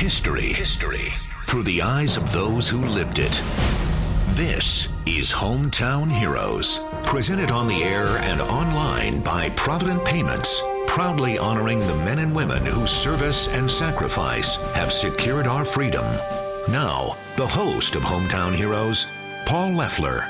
History through the eyes of those who lived it. This is Hometown Heroes, presented on the air and online by Provident Payments, proudly honoring the men and women whose service and sacrifice have secured our freedom. Now, the host of Hometown Heroes, Paul Leffler.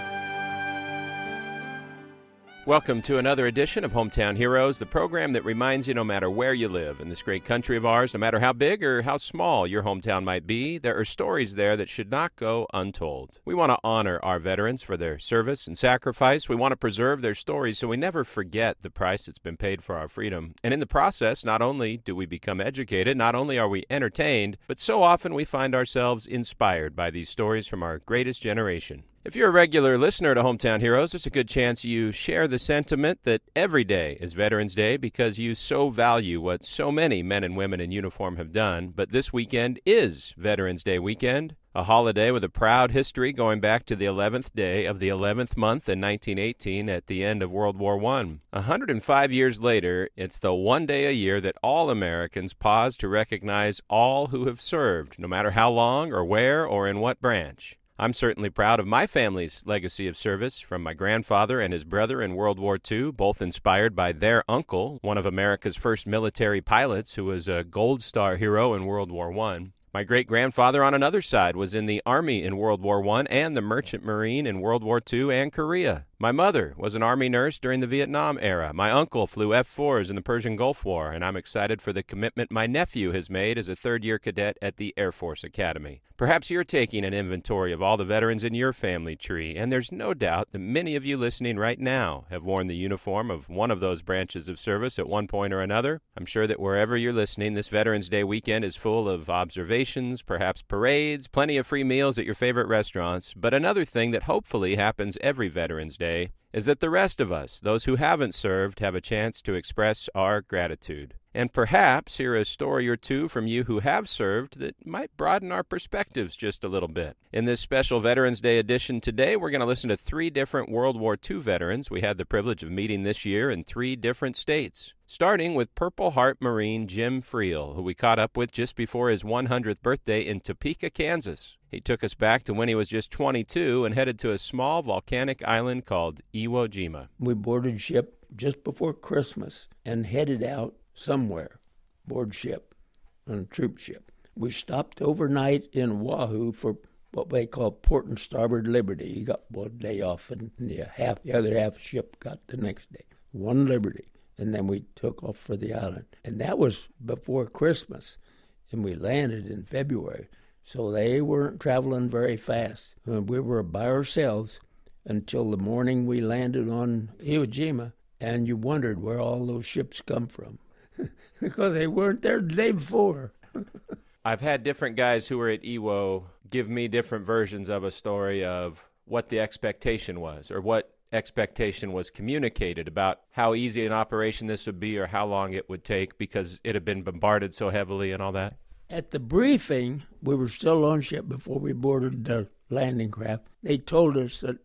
Welcome to another edition of Hometown Heroes, the program that reminds you no matter where you live in this great country of ours, no matter how big or how small your hometown might be, there are stories there that should not go untold. We want to honor our veterans for their service and sacrifice. We want to preserve their stories so we never forget the price that's been paid for our freedom. And in the process, not only do we become educated, not only are we entertained, but so often we find ourselves inspired by these stories from our greatest generation. If you're a regular listener to Hometown Heroes, there's a good chance you share the sentiment that every day is Veterans Day because you so value what so many men and women in uniform have done. But this weekend is Veterans Day weekend, a holiday with a proud history going back to the 11th day of the 11th month in 1918 at the end of World War I. 105 years later, it's the one day a year that all Americans pause to recognize all who have served, no matter how long or where or in what branch. I'm certainly proud of my family's legacy of service from my grandfather and his brother in World War II, both inspired by their uncle, one of America's first military pilots who was a Gold Star hero in World War I. My great-grandfather on another side was in the Army in World War I and the Merchant Marine in World War II and Korea. My mother was an Army nurse during the Vietnam era. My uncle flew F-4s in the Persian Gulf War, and I'm excited for the commitment my nephew has made as a third-year cadet at the Air Force Academy. Perhaps you're taking an inventory of all the veterans in your family tree, and there's no doubt that many of you listening right now have worn the uniform of one of those branches of service at one point or another. I'm sure that wherever you're listening, this Veterans Day weekend is full of observations, perhaps parades, plenty of free meals at your favorite restaurants. But another thing that hopefully happens every Veterans Day is that the rest of us, those who haven't served, have a chance to express our gratitude. And perhaps hear a story or two from you who have served that might broaden our perspectives just a little bit. In this special Veterans Day edition today, we're going to listen to 3 different World War II veterans we had the privilege of meeting this year in 3 different states. Starting with Purple Heart Marine Jim Friel, who we caught up with just before his 100th birthday in Topeka, Kansas. He took us back to when he was just 22 and headed to a small volcanic island called Iwo Jima. We boarded ship just before Christmas and headed out somewhere, board ship, on a troop ship. We stopped overnight in Oahu for what they call Port and Starboard Liberty. You got one day off, and the other half ship got the next day. One Liberty. And then we took off for the island. And that was before Christmas, and we landed in February. So they weren't traveling very fast. We were by ourselves until the morning we landed on Iwo Jima, and you wondered where all those ships come from because they weren't there the day before. I've had different guys who were at Iwo give me different versions of a story of what the expectation was or what expectation was communicated about how easy an operation this would be or how long it would take because it had been bombarded so heavily and all that. At the briefing, we were still on ship before we boarded the landing craft. They told us that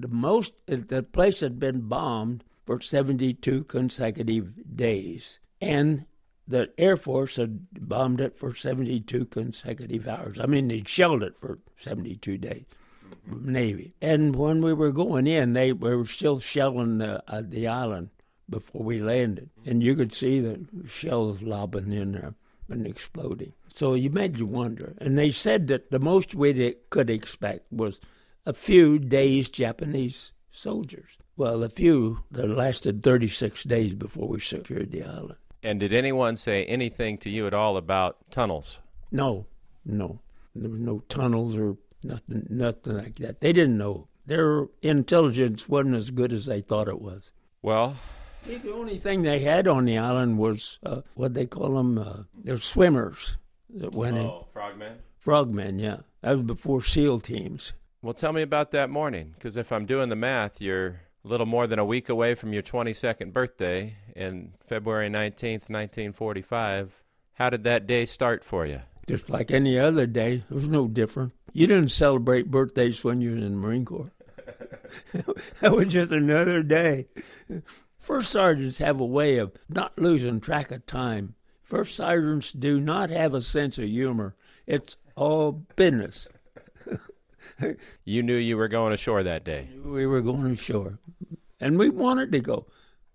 the place had been bombed for 72 consecutive days, and the Air Force had bombed it for 72 consecutive hours. I mean, they'd shelled it for 72 days, Navy. And when we were going in, we were still shelling the island before we landed, and you could see the shells lobbing in there and exploding. So you made you wonder. And they said that the most we could expect was a few dazed Japanese soldiers. Well, a few that lasted 36 days before we secured the island. And did anyone say anything to you at all about tunnels? No. There were no tunnels or nothing like that. They didn't know. Their intelligence wasn't as good as they thought it was. Well, see, the only thing they had on the island was, what they call them, they're swimmers that went in. Frogmen? Frogmen, yeah. That was before SEAL teams. Well, tell me about that morning, because if I'm doing the math, you're a little more than a week away from your 22nd birthday in February 19th, 1945. How did that day start for you? Just like any other day. It was no different. You didn't celebrate birthdays when you were in the Marine Corps. That was just another day. First sergeants have a way of not losing track of time. First sergeants do not have a sense of humor. It's all business. You knew you were going ashore that day. We were going ashore, and we wanted to go.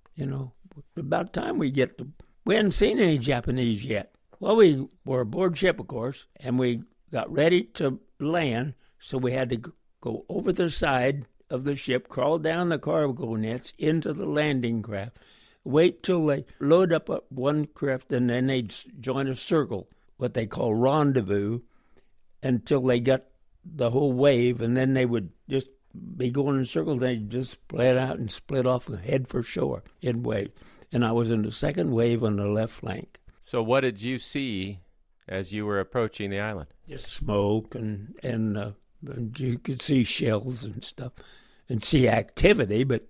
About time we hadn't seen any Japanese yet. Well, we were aboard ship, of course, and we got ready to land, so we had to go over the side of the ship, crawl down the cargo nets into the landing craft, wait till they load up one craft, and then they'd join a circle, what they call rendezvous, until they got the whole wave, and then they would just be going in circles. They'd just split out and split off and head for shore in wave. And I was in the second wave on the left flank. So what did you see as you were approaching the island? Just smoke, and you could see shells and stuff, and see activity, but,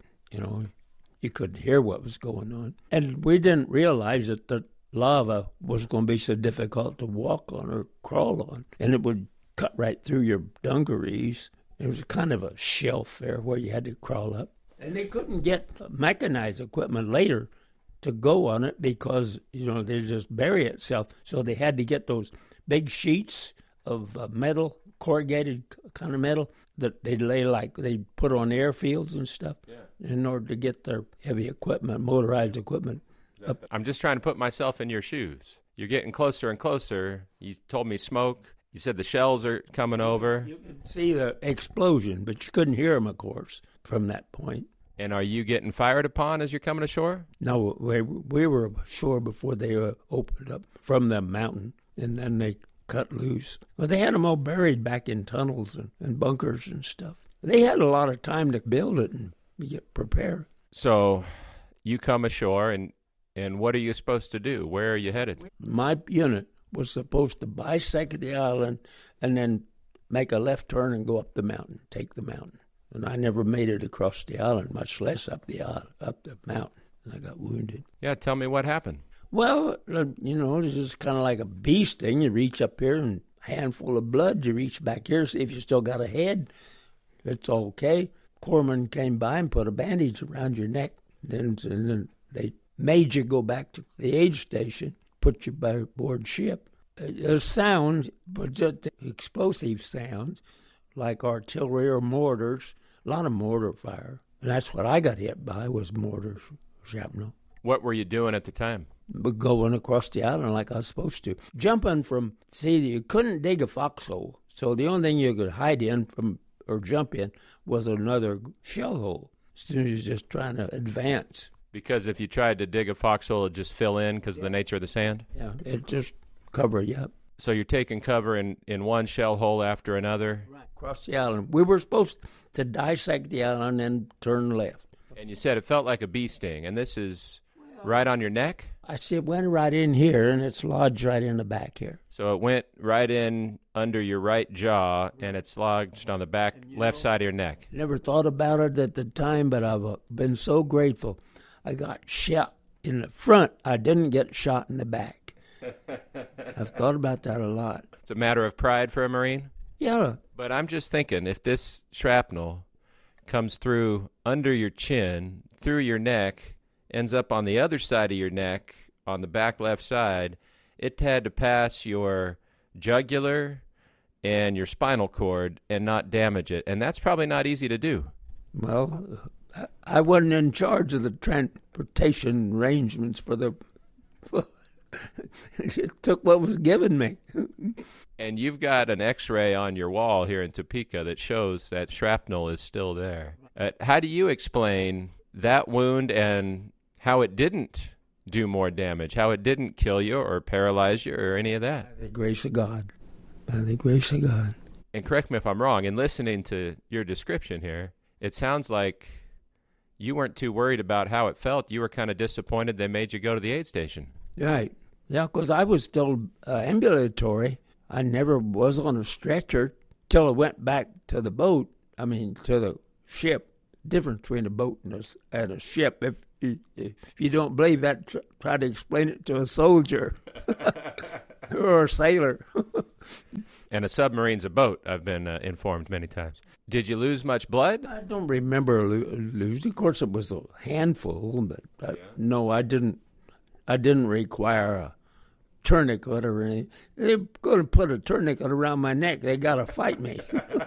you couldn't hear what was going on. And we didn't realize that the lava was going to be so difficult to walk on or crawl on, and it would cut right through your dungarees. There was kind of a shelf there where you had to crawl up. And they couldn't get mechanized equipment later to go on it because, they just bury itself. So they had to get those big sheets of metal, corrugated kind of metal, that they'd put on airfields and stuff in order to get their heavy equipment, motorized equipment up. I'm just trying to put myself in your shoes. You're getting closer and closer. You told me smoke. You said the shells are coming over. You could see the explosion, but you couldn't hear them, of course, from that point. And are you getting fired upon as you're coming ashore? No, we were ashore before they opened up from the mountain, and then they cut loose. Well, they had them all buried back in tunnels and bunkers and stuff. They had a lot of time to build it and get prepared. So you come ashore, and what are you supposed to do? Where are you headed? My unit was supposed to bisect the island and then make a left turn and go up the mountain, take the mountain. And I never made it across the island, much less up the mountain. And I got wounded. Yeah, tell me what happened. Well, it's just kind of like a bee sting. You reach up here and a handful of blood. You reach back here, see if you still got a head. It's okay. Corpsman came by and put a bandage around your neck. And then they made you go back to the aid station, put you by board ship. There's sounds, but just explosive sounds, like artillery or mortars, a lot of mortar fire. And that's what I got hit by, was mortars, shrapnel. What were you doing at the time? Going across the island like I was supposed to. Jumping you couldn't dig a foxhole, so the only thing you could hide in or jump in was another shell hole, as soon as you're just trying to advance. Because if you tried to dig a foxhole, it'd just fill in because of the nature of the sand? Yeah, it just cover you up. So you're taking cover in one shell hole after another? Right, across the island. We were supposed to dissect the island and turn left. And you said it felt like a bee sting, and this is right on your neck? I said, it went right in here, and it's lodged right in the back here. So it went right in under your right jaw, and it's lodged on the back left side of your neck. Never thought about it at the time, but I've been so grateful. I got shot in the front. I didn't get shot in the back. I've thought about that a lot. It's a matter of pride for a Marine? Yeah. But I'm just thinking, if this shrapnel comes through under your chin, through your neck, ends up on the other side of your neck, on the back left side, it had to pass your jugular and your spinal cord and not damage it. And that's probably not easy to do. Well, I wasn't in charge of the transportation arrangements for the... It took what was given me. And you've got an X-ray on your wall here in Topeka that shows that shrapnel is still there. How do you explain that wound and how it didn't do more damage, how it didn't kill you or paralyze you or any of that? By the grace of God. By the grace of God. And correct me if I'm wrong, in listening to your description here, it sounds like you weren't too worried about how it felt. You were kind of disappointed they made you go to the aid station. Right. Yeah, because I was still ambulatory. I never was on a stretcher till I went back to the boat, to the ship. Difference between a boat and a ship. If you don't believe that, try to explain it to a soldier or a sailor. And a submarine's a boat, I've been informed many times. Did you lose much blood? I don't remember losing. Of course, it was a handful, but no, I didn't require tourniquet or anything. They're going to put a tourniquet around my neck. They got to fight me.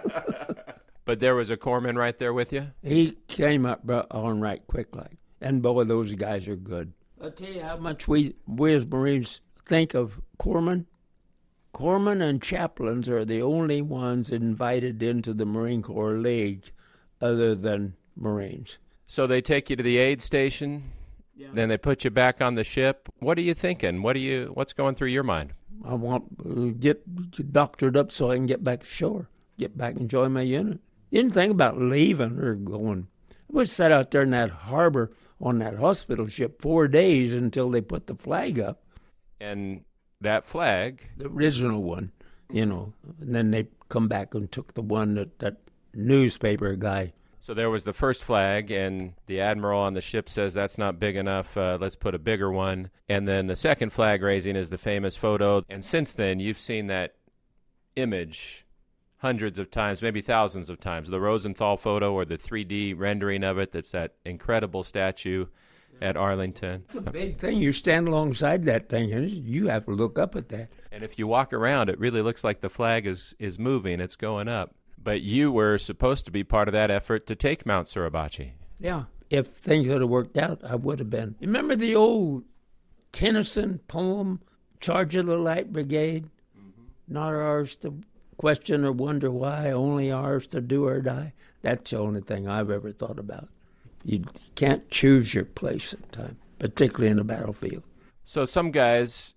But there was a corpsman right there with you? He came up on right quick like. And boy, those guys are good. I'll tell you how much we as Marines think of corpsmen. Corpsmen and chaplains are the only ones invited into the Marine Corps League other than Marines. So they take you to the aid station, then they put you back on the ship. What are you thinking? What's going through your mind? I want to get doctored up so I can get back ashore, get back and join my unit. Didn't think about leaving or going. I was sat out there in that harbor on that hospital ship 4 days until they put the flag up. And that flag? The original one, and then they come back and took the one that newspaper guy. So there was the first flag, and the admiral on the ship says that's not big enough, let's put a bigger one. And then the second flag raising is the famous photo. And since then, you've seen that image hundreds of times, maybe thousands of times. The Rosenthal photo or the 3D rendering of it, that's that incredible statue at Arlington. It's a big thing. You stand alongside that thing, and you have to look up at that. And if you walk around, it really looks like the flag is moving. It's going up. But you were supposed to be part of that effort to take Mount Suribachi. Yeah. If things would have worked out, I would have been. Remember the old Tennyson poem, Charge of the Light Brigade? Mm-hmm. Not ours to question or wonder why, only ours to do or die. That's the only thing I've ever thought about. You can't choose your place at time, particularly in the battlefield. So some guys,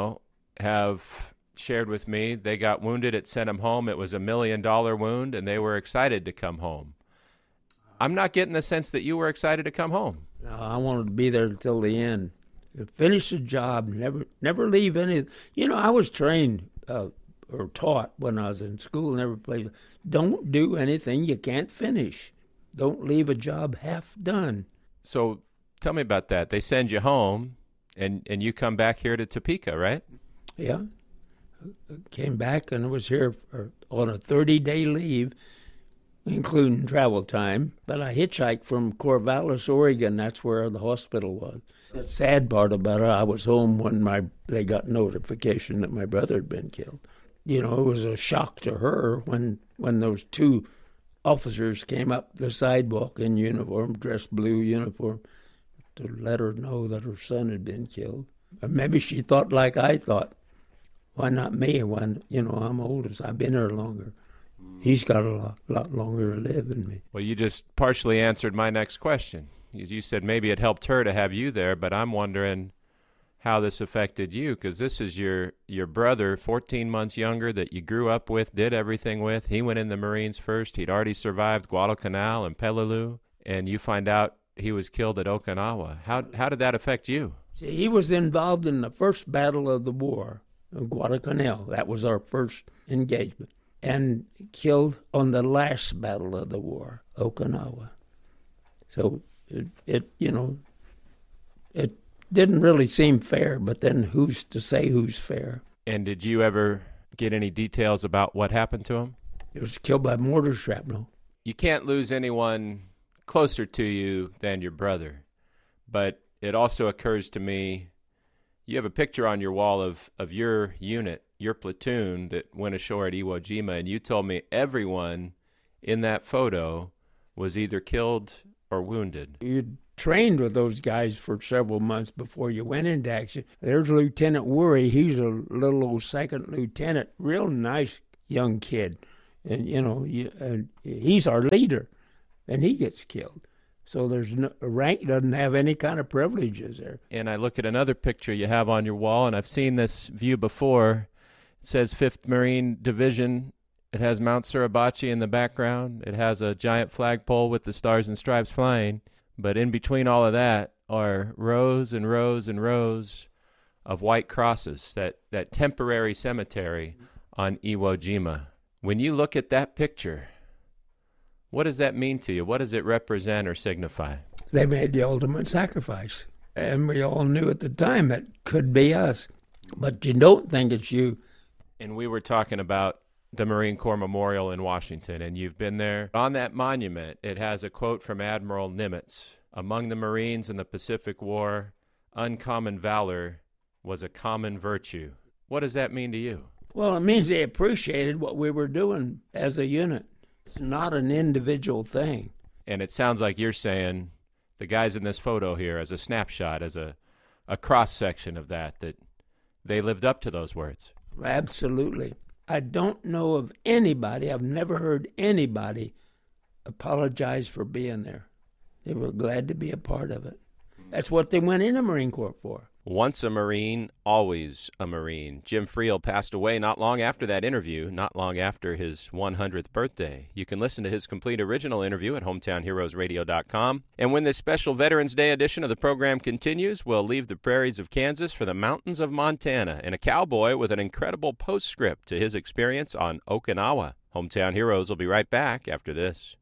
have shared with me, they got wounded, it sent them home. It was $1 million wound, and they were excited to come home. I'm not getting the sense that you were excited to come home. No, I wanted to be there until the end. Finish the job, never leave any. I was trained or taught when I was in school, never played. Don't do anything you can't finish. Don't leave a job half done. So tell me about that. They send you home, and you come back here to Topeka, right? Yeah. Came back and was here on a 30-day leave, including travel time. But I hitchhiked from Corvallis, Oregon. That's where the hospital was. The sad part about it, I was home when they got notification that my brother had been killed. It was a shock to her when those two officers came up the sidewalk in uniform, dressed blue uniform, to let her know that her son had been killed. And maybe she thought like I thought. Why not me? When I'm oldest, I've been here longer. He's got a lot longer to live than me. Well, you just partially answered my next question. You said maybe it helped her to have you there, but I'm wondering how this affected you, because this is your brother, 14 months younger, that you grew up with, did everything with. He went in the Marines first. He'd already survived Guadalcanal and Peleliu, and you find out he was killed at Okinawa. How did that affect you? See, he was involved in the first battle of the war, Guadalcanal. That was our first engagement. And killed on the last battle of the war, Okinawa. So it didn't really seem fair, but then who's to say who's fair? And did you ever get any details about what happened to him? He was killed by mortar shrapnel. You can't lose anyone closer to you than your brother, but it also occurs to me, you have a picture on your wall of your unit, your platoon that went ashore at Iwo Jima, and you told me everyone in that photo was either killed or wounded. You trained with those guys for several months before you went into action. There's Lieutenant Worry. He's a little old second lieutenant, real nice young kid. And, he's our leader, and he gets killed. So rank doesn't have any kind of privileges there. And I look at another picture you have on your wall, and I've seen this view before. It says 5th Marine Division. It has Mount Suribachi in the background. It has a giant flagpole with the stars and stripes flying. But in between all of that are rows and rows and rows of white crosses, that temporary cemetery on Iwo Jima. When you look at that picture, what does that mean to you? What does it represent or signify? They made the ultimate sacrifice. And we all knew at the time it could be us. But you don't think it's you. And we were talking about the Marine Corps Memorial in Washington, and you've been there. On that monument, it has a quote from Admiral Nimitz. Among the Marines in the Pacific War, uncommon valor was a common virtue. What does that mean to you? Well, it means they appreciated what we were doing as a unit. It's not an individual thing. And it sounds like you're saying the guys in this photo here, as a snapshot, as a cross-section of that they lived up to those words. Absolutely. I don't know of anybody, I've never heard anybody apologize for being there. They were glad to be a part of it. That's what they went in the Marine Corps for. Once a Marine, always a Marine. Jim Friel passed away not long after that interview, not long after his 100th birthday. You can listen to his complete original interview at hometownheroesradio.com. And when this special Veterans Day edition of the program continues, we'll leave the prairies of Kansas for the mountains of Montana and a cowboy with an incredible postscript to his experience on Okinawa. Hometown Heroes will be right back after this.